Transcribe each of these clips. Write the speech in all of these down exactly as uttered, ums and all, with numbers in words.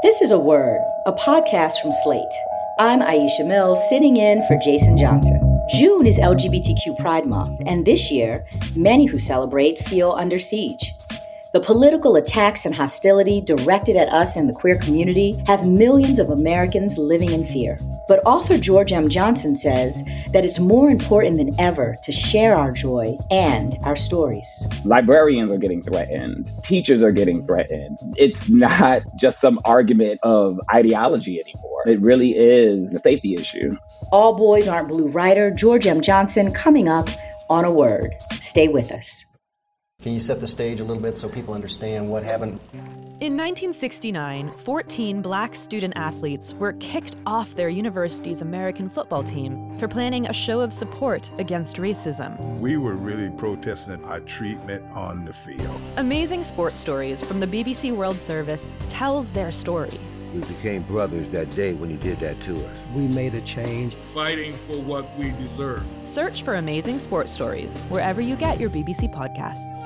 This is A Word, a podcast from Slate. I'm Aisha Mills, sitting in for Jason Johnson. June is L G B T Q Pride Month, and this year, many who celebrate feel under siege. The political attacks and hostility directed at us in the queer community have millions of Americans living in fear. But author George M. Johnson says that it's more important than ever to share our joy and our stories. Librarians are getting threatened. Teachers are getting threatened. It's not just some argument of ideology anymore. It really is a safety issue. All Boys Aren't Blue writer George M. Johnson coming up on A Word. Stay with us. Can you set the stage a little bit so people understand what happened? In nineteen sixty-nine, fourteen black student athletes were kicked off their university's American football team for planning a show of support against racism. We were really protesting our treatment on the field. Amazing Sports Stories from the B B C World Service tells their story. We became brothers that day when you did that to us. We made a change. Fighting for what we deserve. Search for Amazing Sports Stories wherever you get your B B C podcasts.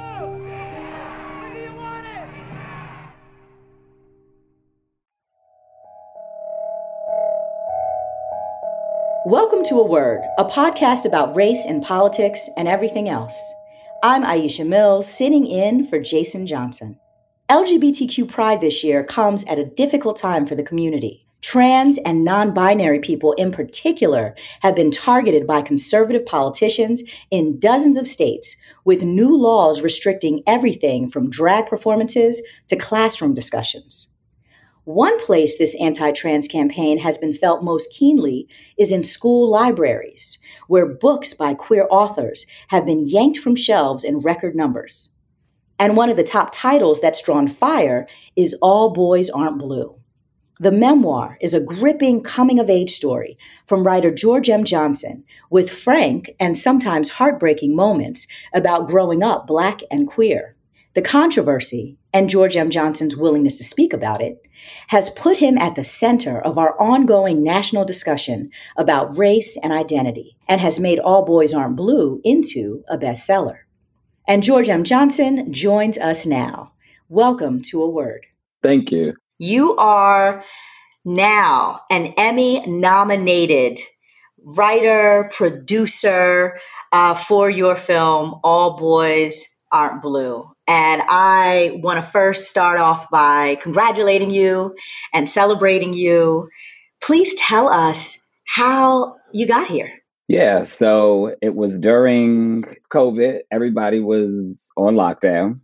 Welcome to A Word, a podcast about race and politics and everything else. I'm Aisha Mills, sitting in for Jason Johnson. L G B T Q Pride this year comes at a difficult time for the community. Trans and non-binary people in particular have been targeted by conservative politicians in dozens of states, with new laws restricting everything from drag performances to classroom discussions. One place this anti-trans campaign has been felt most keenly is in school libraries, where books by queer authors have been yanked from shelves in record numbers. And one of the top titles that's drawn fire is All Boys Aren't Blue. The memoir is a gripping coming-of-age story from writer George M. Johnson, with frank and sometimes heartbreaking moments about growing up Black and queer. The controversy, and George M. Johnson's willingness to speak about it, has put him at the center of our ongoing national discussion about race and identity, and has made All Boys Aren't Blue into a bestseller. And George M. Johnson joins us now. Welcome to A Word. Thank you. You are now an Emmy-nominated writer, producer uh, for your film, All Boys Aren't Blue. And I want to first start off by congratulating you and celebrating you. Please tell us how you got here. Yeah, so it was during COVID. Everybody was on lockdown.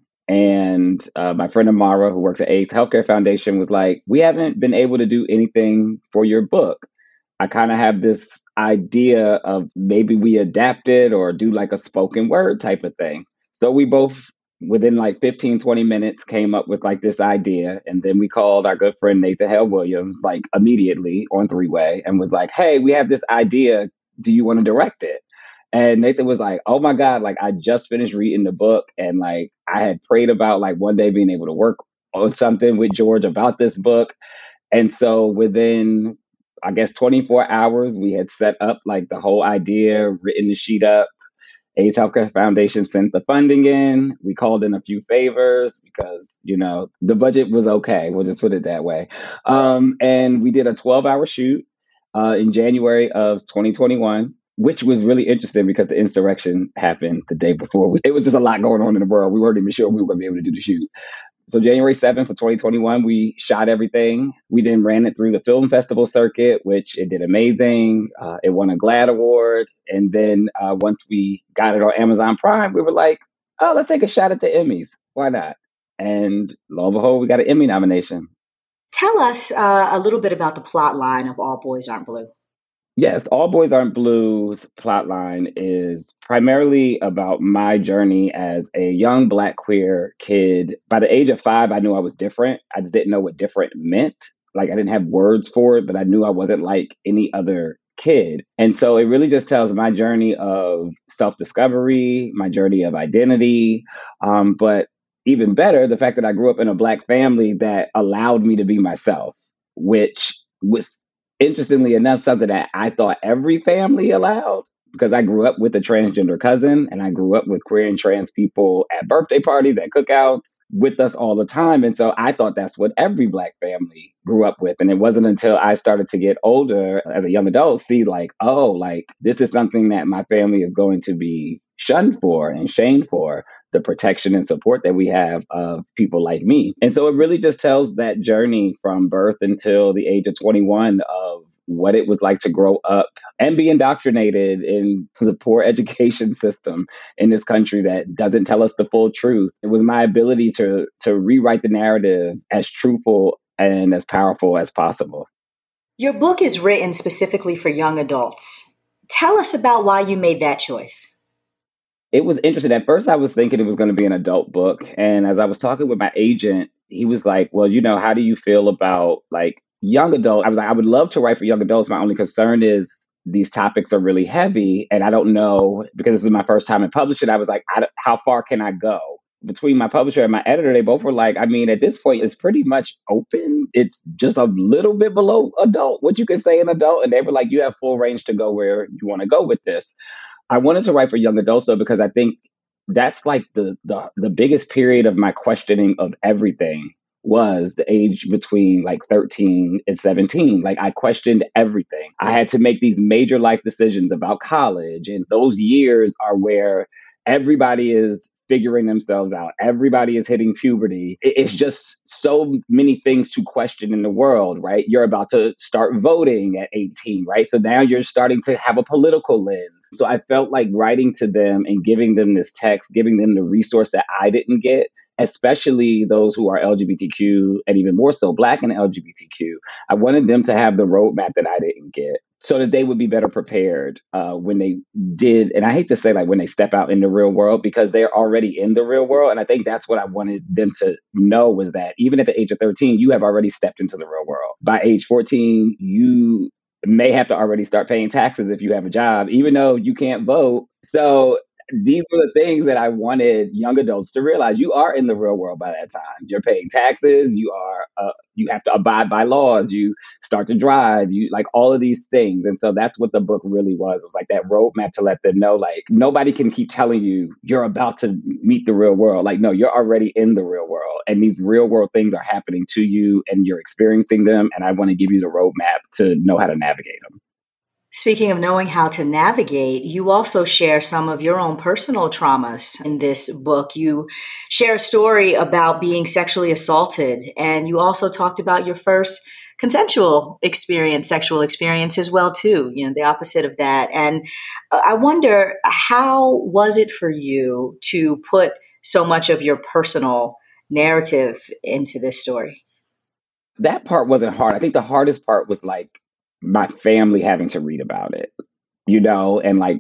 And uh, my friend Amara, who works at AIDS Healthcare Foundation, was like, we haven't been able to do anything for your book. I kind of have this idea of maybe we adapt it or do like a spoken word type of thing. So we both, within like fifteen, twenty minutes, came up with like this idea. And then we called our good friend Nathan Hale Williams, like immediately on three-way, and was like, hey, we have this idea. Do you want to direct it? And Nathan was like, oh my God, like I just finished reading the book. And like I had prayed about like one day being able to work on something with George about this book. And so within, I guess, twenty-four hours, we had set up like the whole idea, written the sheet up. AIDS Healthcare Foundation sent the funding in. We called in a few favors because, you know, the budget was okay. We'll just put it that way. Um, and we did a twelve hour shoot uh, in January of twenty twenty-one, which was really interesting because the insurrection happened the day before. It was just a lot going on in the world. We weren't even sure we were going to be able to do the shoot. So January seventh of twenty twenty-one, we shot everything. We then ran it through the film festival circuit, which it did amazing. Uh, it won a GLAAD award. And then uh, once we got it on Amazon Prime, we were like, oh, let's take a shot at the Emmys. Why not? And lo and behold, we got an Emmy nomination. Tell us uh, a little bit about the plot line of All Boys Aren't Blue. Yes, All Boys Aren't Blue's plotline is primarily about my journey as a young Black queer kid. By the age of five, I knew I was different. I just didn't know what different meant. Like I didn't have words for it, but I knew I wasn't like any other kid. And so it really just tells my journey of self-discovery, my journey of identity. Um, but even better, the fact that I grew up in a Black family that allowed me to be myself, which was interestingly enough, something that I thought every family allowed, because I grew up with a transgender cousin and I grew up with queer and trans people at birthday parties, at cookouts, with us all the time. And so I thought that's what every Black family grew up with. And it wasn't until I started to get older as a young adult, see like, oh, like this is something that my family is going to be shunned for and shamed for, the protection and support that we have of people like me. And so it really just tells that journey from birth until the age of twenty-one of what it was like to grow up and be indoctrinated in the poor education system in this country that doesn't tell us the full truth. It was my ability to to rewrite the narrative as truthful and as powerful as possible. Your book is written specifically for young adults. Tell us about why you made that choice. It was interesting. At first, I was thinking it was going to be an adult book. And as I was talking with my agent, he was like, well, you know, how do you feel about like young adult? I was like, I would love to write for young adults. My only concern is these topics are really heavy. And I don't know, because this was my first time in publishing, I was like, I how far can I go? Between my publisher and my editor, they both were like, I mean, at this point, it's pretty much open. It's just a little bit below adult, what you could say an adult. And they were like, you have full range to go where you want to go with this. I wanted to write for young adults, though, because I think that's like the, the the biggest period of my questioning of everything was the age between like thirteen and seventeen. Like I questioned everything. I had to make these major life decisions about college. And those years are where everybody is figuring themselves out. Everybody is hitting puberty. It's just so many things to question in the world, right? You're about to start voting at eighteen, right? So now you're starting to have a political lens. So I felt like writing to them and giving them this text, giving them the resource that I didn't get, especially those who are L G B T Q and even more so Black and L G B T Q. I wanted them to have the roadmap that I didn't get so that they would be better prepared uh, when they did. And I hate to say like when they step out in the real world, because they're already in the real world. And I think that's what I wanted them to know was that even at the age of thirteen, you have already stepped into the real world. By age fourteen, you may have to already start paying taxes if you have a job, even though you can't vote. So these were the things that I wanted young adults to realize. You are in the real world by that time. You're paying taxes. You are, uh, you have to abide by laws. You start to drive. You like all of these things. And so that's what the book really was. It was like that roadmap to let them know, like, nobody can keep telling you you're about to meet the real world. Like, no, you're already in the real world. And these real world things are happening to you and you're experiencing them. And I want to give you the roadmap to know how to navigate them. Speaking of knowing how to navigate, you also share some of your own personal traumas in this book. You share a story about being sexually assaulted, and you also talked about your first consensual experience, sexual experience as well, too, you know, the opposite of that. And I wonder, how was it for you to put so much of your personal narrative into this story? That part wasn't hard. I think the hardest part was like, my family having to read about it, you know, and like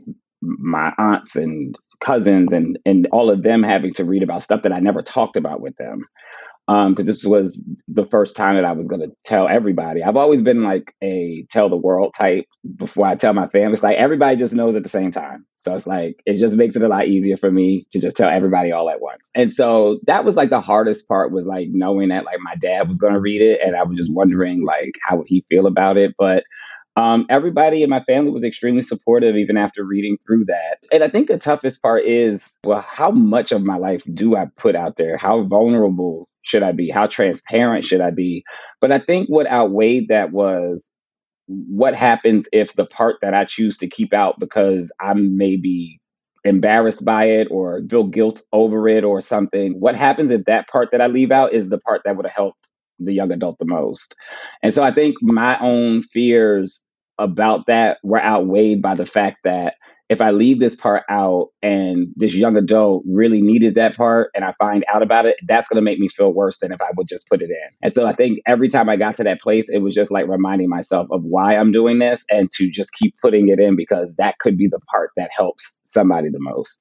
my aunts and cousins and, and all of them having to read about stuff that I never talked about with them. Um, because this was the first time that I was going to tell everybody. I've always been like a tell the world type before I tell my family. It's like everybody just knows at the same time. So it's like, it just makes it a lot easier for me to just tell everybody all at once. And so that was like the hardest part, was like knowing that like my dad was going to read it. And I was just wondering like, how would he feel about it? But Um, everybody in my family was extremely supportive even after reading through that. And I think the toughest part is, well, how much of my life do I put out there? How vulnerable should I be? How transparent should I be? But I think what outweighed that was what happens if the part that I choose to keep out because I'm maybe embarrassed by it or feel guilt over it or something. What happens if that part that I leave out is the part that would have helped the young adult the most? And so I think my own fears about that were outweighed by the fact that if I leave this part out and this young adult really needed that part and I find out about it, that's going to make me feel worse than if I would just put it in. And so I think every time I got to that place, it was just like reminding myself of why I'm doing this and to just keep putting it in, because that could be the part that helps somebody the most.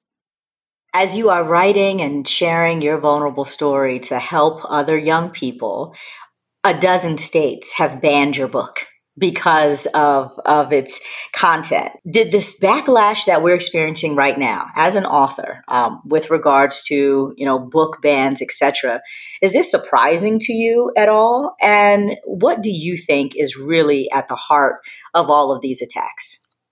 As you are writing and sharing your vulnerable story to help other young people, a dozen states have banned your book because of, of its content. Did this backlash that we're experiencing right now as an author um, with regards to, you know, book bans, et cetera, is this surprising to you at all? And what do you think is really at the heart of all of these attacks?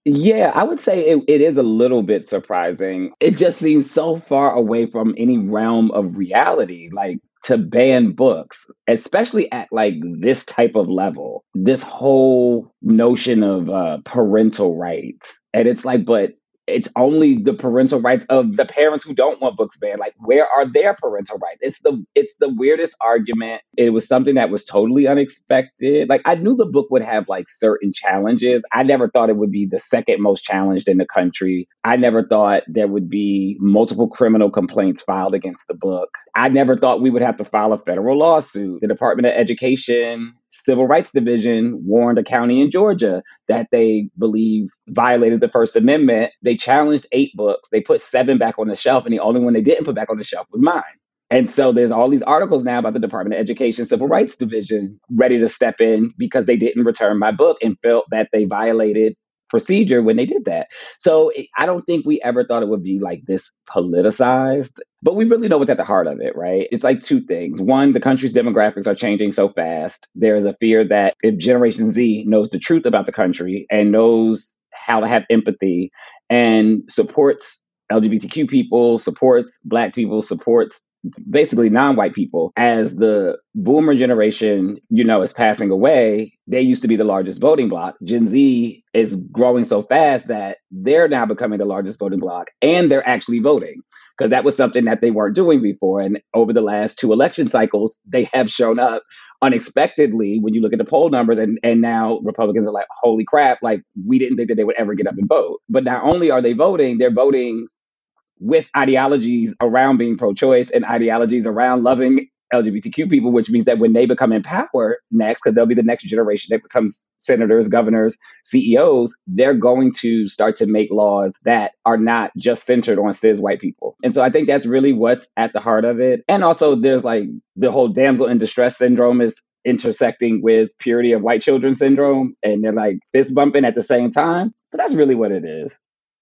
Yeah, I would say it, it is a little bit surprising. It just seems so far away from any realm of reality, like to ban books, especially at like this type of level, this whole notion of uh, parental rights. And it's like, but it's only the parental rights of the parents who don't want books banned. Like, where are their parental rights? It's the it's the weirdest argument. It was something that was totally unexpected. Like, I knew the book would have like certain challenges. I never thought it would be the second most challenged in the country. I never thought there would be multiple criminal complaints filed against the book. I never thought we would have to file a federal lawsuit. The Department of Education Civil Rights Division warned a county in Georgia that they believe violated the First Amendment. They challenged eight books. They put seven back on the shelf, and the only one they didn't put back on the shelf was mine. And so there's all these articles now about the Department of Education Civil Rights Division ready to step in because they didn't return my book and felt that they violated procedure when they did that. So I don't think we ever thought it would be like this politicized, but we really know what's at the heart of it, right? It's like two things. One, the country's demographics are changing so fast. There is a fear that if Generation Z knows the truth about the country and knows how to have empathy and supports L G B T Q people, supports Black people, supports basically non-white people, as the boomer generation, you know, is passing away, they used to be the largest voting bloc. Gen Z is growing so fast that they're now becoming the largest voting bloc, and they're actually voting, because that was something that they weren't doing before. And over the last two election cycles, they have shown up unexpectedly when you look at the poll numbers. And, and now Republicans are like, holy crap, like we didn't think that they would ever get up and vote. But not only are they voting, they're voting with ideologies around being pro-choice and ideologies around loving L G B T Q people, which means that when they become in power next, because they'll be the next generation that becomes senators, governors, C E Os, they're going to start to make laws that are not just centered on cis white people. And so I think that's really what's at the heart of it. And also there's like the whole damsel in distress syndrome is intersecting with purity of white children syndrome, and they're like fist bumping at the same time. So that's really what it is.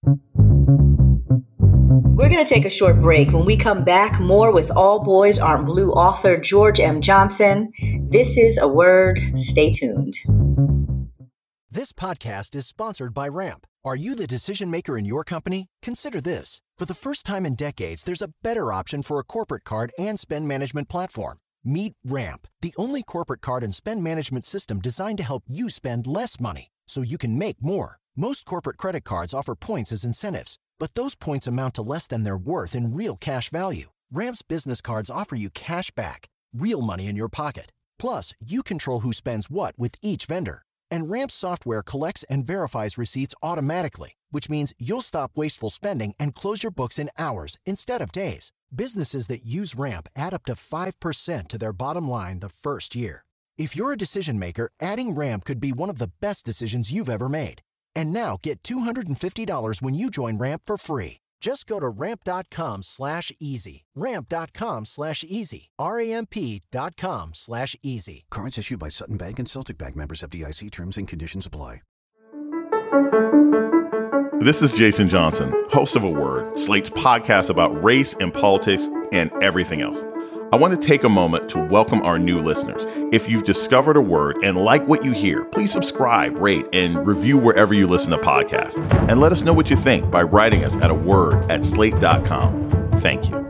We're going to take a short break. When we come back, more with All Boys Aren't Blue author George M. Johnson. This is A Word. Stay tuned. This podcast is sponsored by Ramp. Are you the decision maker in your company? Consider this. For the first time in decades, there's a better option for a corporate card and spend management platform. Meet Ramp, the only corporate card and spend management system designed to help you spend less money so you can make more. Most corporate credit cards offer points as incentives, but those points amount to less than their worth in real cash value. Ramp's business cards offer you cash back, real money in your pocket. Plus, you control who spends what with each vendor. And Ramp's software collects and verifies receipts automatically, which means you'll stop wasteful spending and close your books in hours instead of days. Businesses that use Ramp add up to five percent to their bottom line the first year. If you're a decision maker, adding Ramp could be one of the best decisions you've ever made. And now get two hundred fifty dollars when you join Ramp for free. Just go to ramp.com slash easy. Ramp.com slash easy. R-A-M-P dot com slash easy. Cards issued by Sutton Bank and Celtic Bank, members, F D I C. Terms and conditions apply. This is Jason Johnson, host of A Word, Slate's podcast about race and politics and everything else. I want to take a moment to welcome our new listeners. If you've discovered A Word and like what you hear, please subscribe, rate, and review wherever you listen to podcasts. And let us know what you think by writing us at a word at slate dot com. Thank you.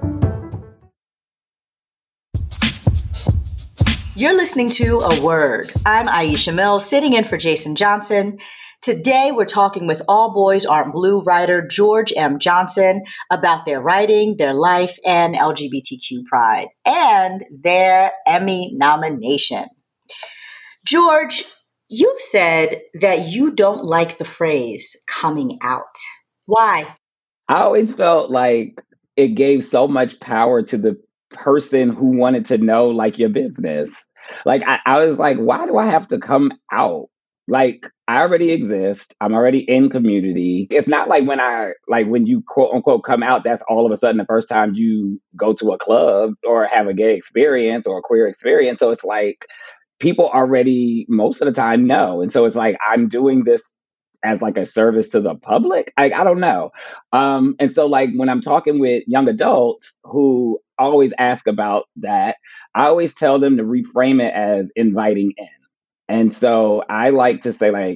You're listening to A Word. I'm Aisha Mills, sitting in for Jason Johnson. Today, we're talking with All Boys Aren't Blue writer George M. Johnson about their writing, their life, and L G B T Q pride, and their Emmy nomination. George, you've said that you don't like the phrase coming out. Why? I always felt like it gave so much power to the person who wanted to know, like, your business. Like, I, I was like, why do I have to come out? Like, I already exist. I'm already in community. It's not like when I, like when you quote unquote come out, that's all of a sudden the first time you go to a club or have a gay experience or a queer experience. So it's like people already most of the time know. And so it's like, I'm doing this as like a service to the public. I, I don't know. Um, and so like when I'm talking with young adults who always ask about that, I always tell them to reframe it as inviting in. And so I like to say, like,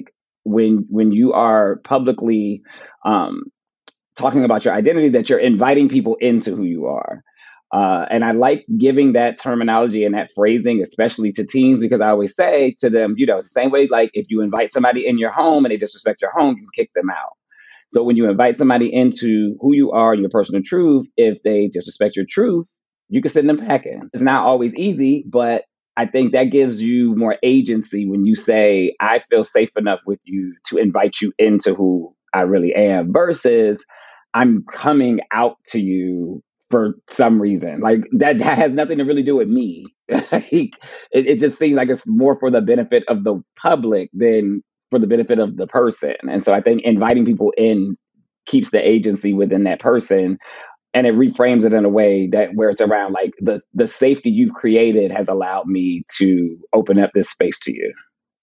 when when you are publicly um, talking about your identity, that you're inviting people into who you are. Uh, and I like giving that terminology and that phrasing, especially to teens, because I always say to them, you know, it's the same way, like if you invite somebody in your home and they disrespect your home, you can kick them out. So when you invite somebody into who you are, your personal truth, if they disrespect your truth, you can send them packing. It's not always easy, but I think that gives you more agency when you say, I feel safe enough with you to invite you into who I really am, versus I'm coming out to you for some reason. Like that, that has nothing to really do with me. it, it just seems like it's more for the benefit of the public than for the benefit of the person. And so I think inviting people in keeps the agency within that person. And it reframes it in a way that where it's around like the, the safety you've created has allowed me to open up this space to you.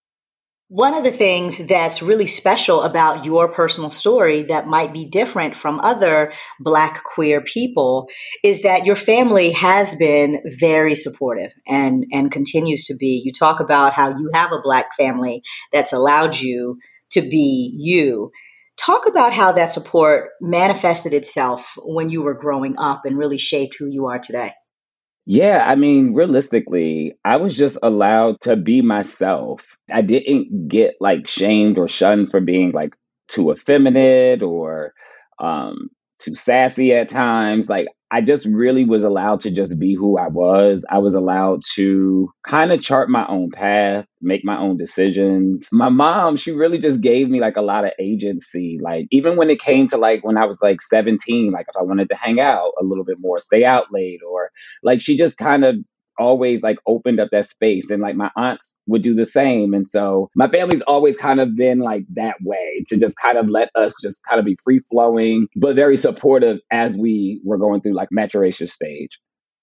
One of the things that's really special about your personal story that might be different from other Black queer people is that your family has been very supportive and, and continues to be. You talk about how you have a Black family that's allowed you to be you. Talk about how that support manifested itself when you were growing up and really shaped who you are today. Yeah, I mean, realistically, I was just allowed to be myself. I didn't get like shamed or shunned for being like too effeminate or um, too sassy at times. Like, I just really was allowed to just be who I was. I was allowed to kind of chart my own path, make my own decisions. My mom, she really just gave me like a lot of agency. Like, even when it came to like when I was like seventeen, like if I wanted to hang out a little bit more, stay out late, or like she just kind of always like opened up that space, and like my aunts would do the same. And so my family's always kind of been like that way, to just kind of let us just kind of be free flowing, but very supportive as we were going through like maturation stage.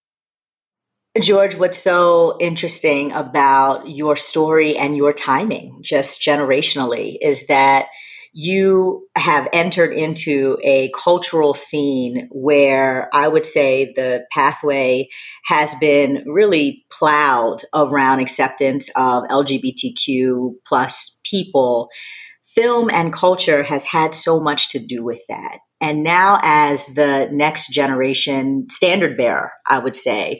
George, what's so interesting about your story and your timing, just generationally, is that you have entered into a cultural scene where I would say the pathway has been really plowed around acceptance of L G B T Q plus people. Film and culture has had so much to do with that. And now, as the next generation standard bearer, I would say,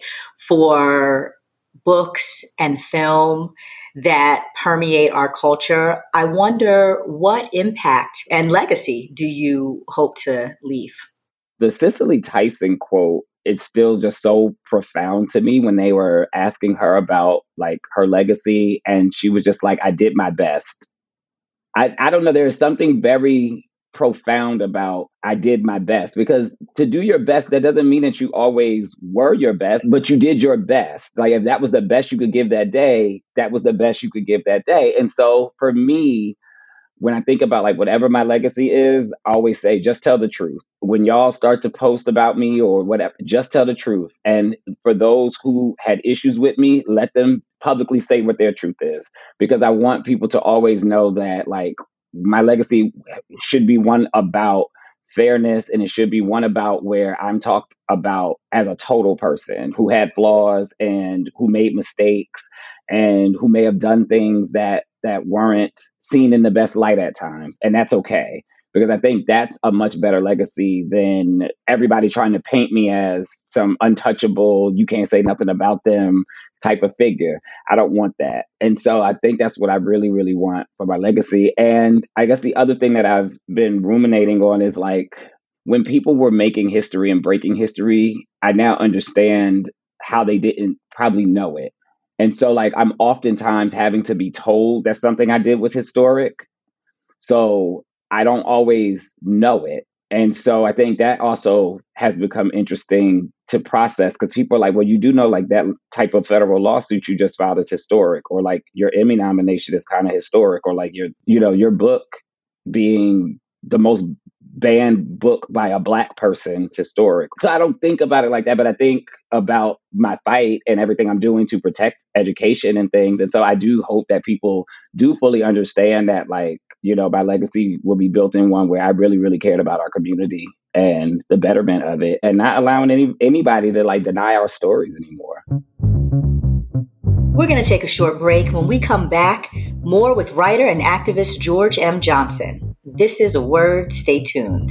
for books and film that permeate our culture, I wonder what impact and legacy do you hope to leave? The Cicely Tyson quote is still just so profound to me when they were asking her about like her legacy. And she was just like, I did my best. I, I don't know. There's something very profound about I did my best, because to do your best, that doesn't mean that you always were your best, but you did your best. Like if that was the best you could give that day, that was the best you could give that day. And so for me, when I think about like whatever my legacy is, I always say, just tell the truth. When y'all start to post about me or whatever, just tell the truth. And for those who had issues with me, let them publicly say what their truth is, because I want people to always know that like my legacy should be one about fairness, and it should be one about where I'm talked about as a total person who had flaws and who made mistakes and who may have done things that that weren't seen in the best light at times. And that's okay, because I think that's a much better legacy than everybody trying to paint me as some untouchable, you can't say nothing about them type of figure. I don't want that. And so I think that's what I really, really want for my legacy. And I guess the other thing that I've been ruminating on is like, when people were making history and breaking history, I now understand how they didn't probably know it. And so like, I'm oftentimes having to be told that something I did was historic. So I don't always know it. And so I think that also has become interesting to process, because people are like, well, you do know like that type of federal lawsuit you just filed is historic, or like your Emmy nomination is kind of historic, or like your, you know, your book being the most banned book by a Black person is historic. So I don't think about it like that, but I think about my fight and everything I'm doing to protect education and things. And so I do hope that people do fully understand that, like, you know, my legacy will be built in one where I really, really cared about our community and the betterment of it, and not allowing any anybody to like deny our stories anymore. We're going to take a short break. When we come back, more with writer and activist George M. Johnson. This is A Word. Stay tuned.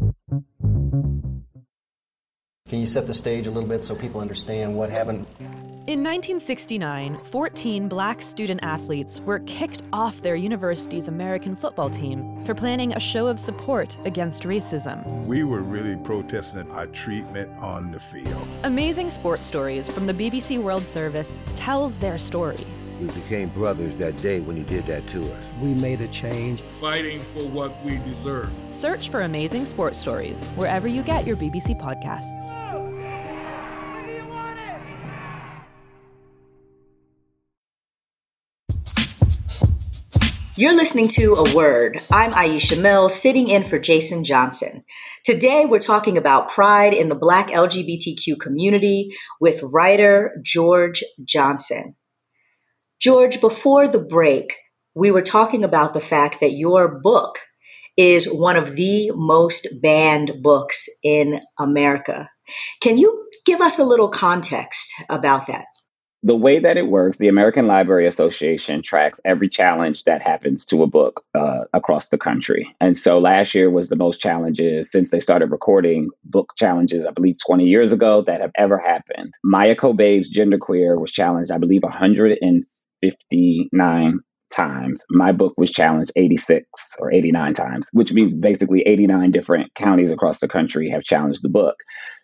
Can you set the stage a little bit so people understand what happened? In nineteen sixty-nine, fourteen black student athletes were kicked off their university's American football team for planning a show of support against racism. We were really protesting our treatment on the field. Amazing Sports Stories from the B B C World Service tells their story. We became brothers that day when you did that to us. We made a change. Fighting for what we deserve. Search for Amazing Sports Stories wherever you get your B B C podcasts. You're listening to A Word. I'm Aisha Mills, sitting in for Jason Johnson. Today, we're talking about pride in the Black L G B T Q community with writer George Johnson. George, before the break, we were talking about the fact that your book is one of the most banned books in America. Can you give us a little context about that? The way that it works, the American Library Association tracks every challenge that happens to a book uh, across the country. And so last year was the most challenges since they started recording book challenges, I believe twenty years ago, that have ever happened. Maya Kobe's Genderqueer was challenged, I believe, one hundred fifty-nine times. My book was challenged eighty-six or eighty-nine times, which means basically eighty-nine different counties across the country have challenged the book.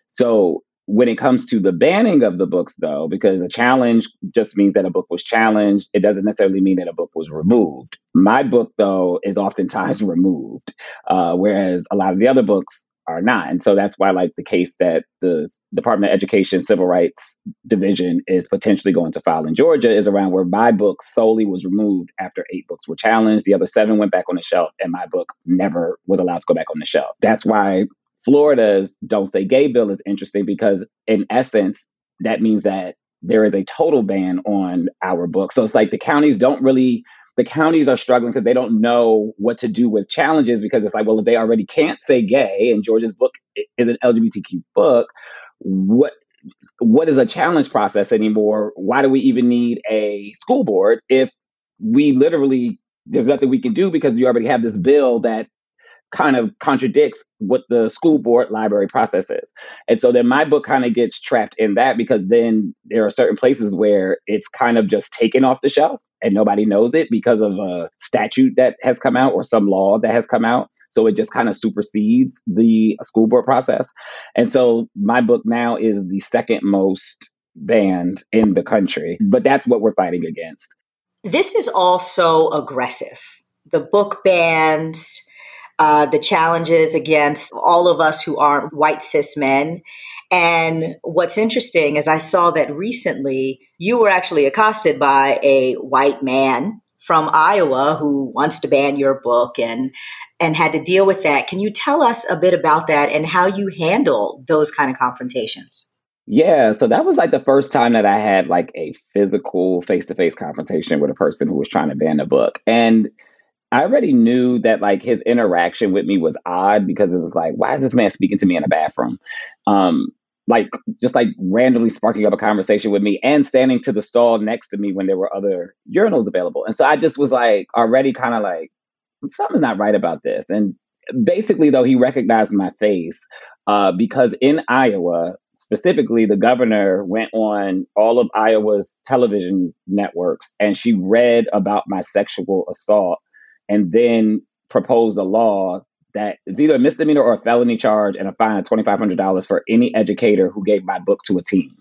So when it comes to the banning of the books, though, because a challenge just means that a book was challenged, it doesn't necessarily mean that a book was removed. My book, though, is oftentimes removed, uh, whereas a lot of the other books are not. And so that's why, like, the case that the Department of Education Civil Rights Division is potentially going to file in Georgia is around where my book solely was removed after eight books were challenged. The other seven went back on the shelf, and my book never was allowed to go back on the shelf. That's why Florida's Don't Say Gay bill is interesting, because in essence, that means that there is a total ban on our book. So it's like the counties don't really, the counties are struggling because they don't know what to do with challenges, because it's like, well, if they already can't say gay and Georgia's book is an L G B T Q book, what what is a challenge process anymore? Why do we even need a school board if we literally, there's nothing we can do because you already have this bill that kind of contradicts what the school board library process is. And so then my book kind of gets trapped in that, because then there are certain places where it's kind of just taken off the shelf and nobody knows it because of a statute that has come out or some law that has come out. So it just kind of supersedes the school board process. And so my book now is the second most banned in the country, but that's what we're fighting against. This is all so aggressive. The book bans, Uh, the challenges against all of us who aren't white cis men. And what's interesting is I saw that recently you were actually accosted by a white man from Iowa who wants to ban your book and and had to deal with that. Can you tell us a bit about that and how you handle those kind of confrontations? Yeah, so that was like the first time that I had like a physical face-to-face confrontation with a person who was trying to ban a book. And I already knew that like his interaction with me was odd, because it was like, why is this man speaking to me in a bathroom? Um, like just like randomly sparking up a conversation with me and standing to the stall next to me when there were other urinals available. And so I just was like already kind of like, something's not right about this. And basically, though, he recognized my face uh, because in Iowa, specifically, the governor went on all of Iowa's television networks and she read about my sexual assault, and then propose a law that is either a misdemeanor or a felony charge and a fine of twenty-five hundred dollars for any educator who gave my book to a teen.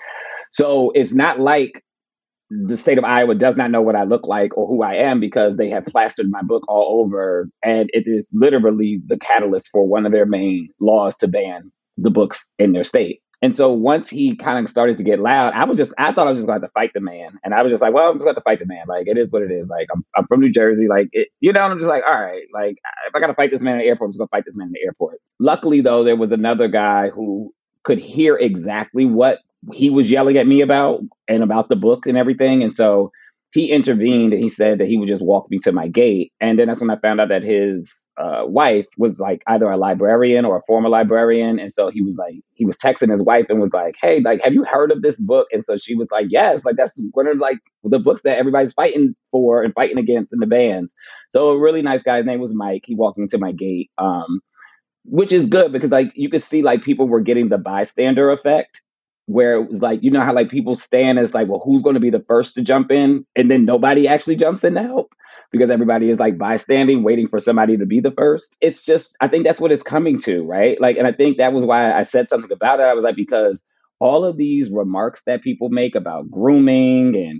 So it's not like the state of Iowa does not know what I look like or who I am, because they have plastered my book all over. And it is literally the catalyst for one of their main laws to ban the books in their state. And so once he kind of started to get loud, I was just, I thought I was just going to fight the man. And I was just like, well, I'm just going to fight the man. Like, it is what it is. Like, I'm, I'm from New Jersey. Like, it, you know, and I'm just like, all right, like, if I got to fight this man in the airport, I'm just going to fight this man in the airport. Luckily, though, there was another guy who could hear exactly what he was yelling at me about and about the book and everything. And so he intervened and he said that he would just walk me to my gate. And then that's when I found out that his uh, wife was like either a librarian or a former librarian. And so he was like, he was texting his wife and was like, hey, like, have you heard of this book? And so she was like, yes, like that's one of like the books that everybody's fighting for and fighting against in the bans. So a really nice guy, his name was Mike. He walked me to my gate, um, which is good because like you could see like people were getting the bystander effect, where it was like, you know how like people stand as like, well, who's going to be the first to jump in? And then nobody actually jumps in to help because everybody is like bystanding, waiting for somebody to be the first. It's just, I think that's what it's coming to, right? Like, and I think that was why I said something about it. I was like, because all of these remarks that people make about grooming and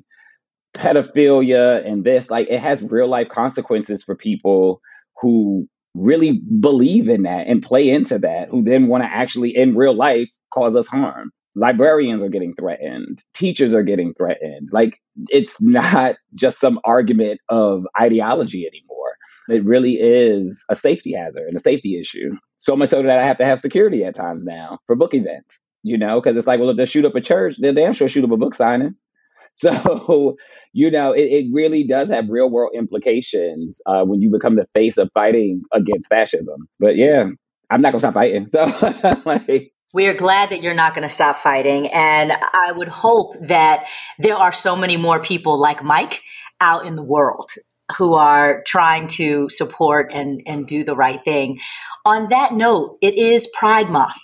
pedophilia and this, like it has real life consequences for people who really believe in that and play into that, who then want to actually in real life cause us harm. Librarians are getting threatened. Teachers are getting threatened. Like, it's not just some argument of ideology anymore. It really is a safety hazard and a safety issue. So much so that I have to have security at times now for book events, you know, because it's like, well, if they shoot up a church, they're damn sure shoot up a book signing. So, you know, it, it really does have real world implications uh, when you become the face of fighting against fascism. But yeah, I'm not going to stop fighting. So, like, we are glad that you're not going to stop fighting. And I would hope that there are so many more people like Mike out in the world who are trying to support and, and do the right thing. On that note, it is Pride Month.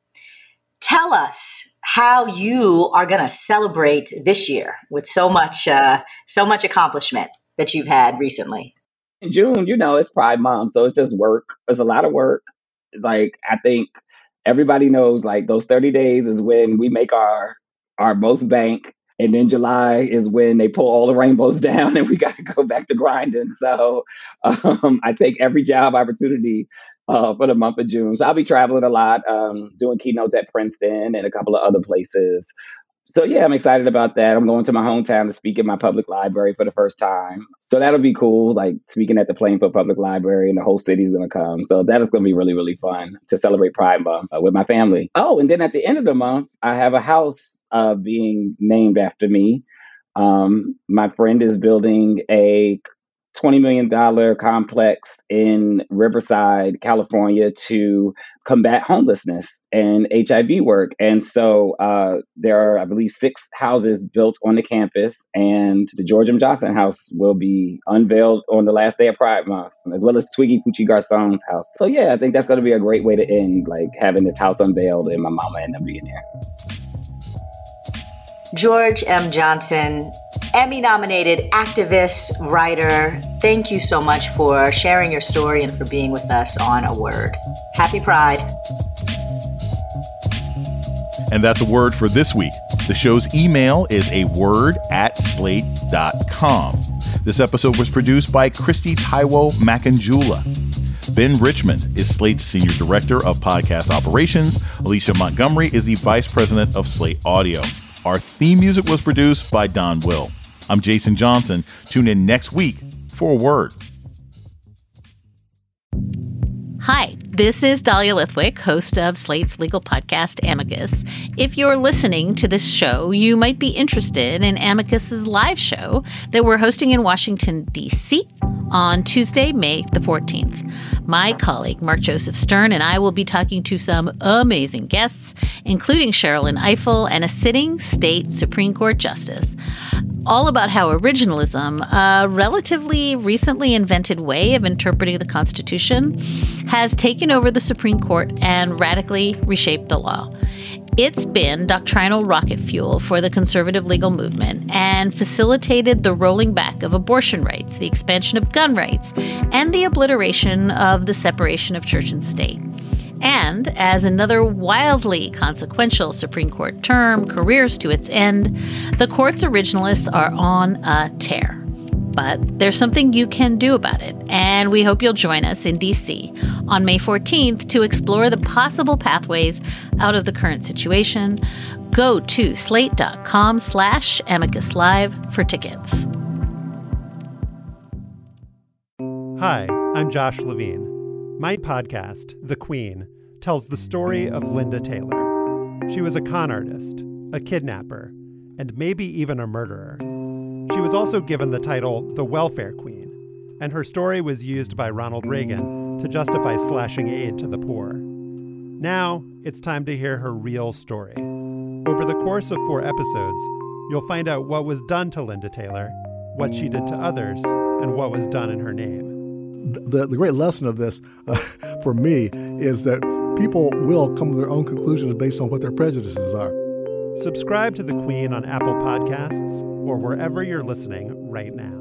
Tell us how you are going to celebrate this year with so much, uh, so much accomplishment that you've had recently. In June, you know, it's Pride Month. So it's just work. It's a lot of work. Like, I think everybody knows like those thirty days is when we make our our most bank. And then July is when they pull all the rainbows down and we got to go back to grinding. So um, I take every job opportunity uh, for the month of June. So I'll be traveling a lot, um, doing keynotes at Princeton and a couple of other places. So yeah, I'm excited about that. I'm going to my hometown to speak in my public library for the first time. So that'll be cool, like speaking at the Plainfield Public Library, and the whole city's going to come. So that is going to be really, really fun to celebrate Pride Month uh, with my family. Oh, and then at the end of the month, I have a house uh, being named after me. Um, my friend is building a twenty million dollars complex in Riverside, California to combat homelessness and H I V work. And so uh, there are, I believe, six houses built on the campus, and the George M. Johnson House will be unveiled on the last day of Pride Month, as well as Twiggy Pucci Garcon's house. So yeah, I think that's going to be a great way to end, like having this house unveiled and my mama and them being there. George M. Johnson, Emmy-nominated activist, writer, thank you so much for sharing your story and for being with us on A Word. Happy Pride. And that's A Word for this week. The show's email is a word at slate dot com. This episode was produced by Christy Taiwo Makanjula. Ben Richmond is Slate's Senior Director of Podcast Operations. Alicia Montgomery is the Vice President of Slate Audio. Our theme music was produced by Don Will. I'm Jason Johnson. Tune in next week for A Word. Hi, this is Dahlia Lithwick, host of Slate's legal podcast, Amicus. If you're listening to this show, you might be interested in Amicus's live show that we're hosting in Washington, D C on Tuesday, May the fourteenth. My colleague, Mark Joseph Stern, and I will be talking to some amazing guests, including Sherrilyn Ifill and a sitting state Supreme Court justice, all about how originalism, a relatively recently invented way of interpreting the Constitution, has taken over the Supreme Court and radically reshaped the law. It's been doctrinal rocket fuel for the conservative legal movement and facilitated the rolling back of abortion rights, the expansion of gun rights, and the obliteration of the separation of church and state. And as another wildly consequential Supreme Court term careers to its end, the court's originalists are on a tear. But there's something you can do about it, and we hope you'll join us in D C on May fourteenth to explore the possible pathways out of the current situation. Go to slate.com slash amicus live for tickets. Hi, I'm Josh Levine. My podcast, The Queen, tells the story of Linda Taylor. She was a con artist, a kidnapper, and maybe even a murderer. She She was also given the title the Welfare Queen, and her story was used by Ronald Reagan to justify slashing aid to the poor. Now, it's time to hear her real story. Over the course of four episodes, you'll find out what was done to Linda Taylor, what she did to others, and what was done in her name. The, the great lesson of this, uh, for me, is that people will come to their own conclusions based on what their prejudices are. Subscribe to The Queen on Apple Podcasts or wherever you're listening right now.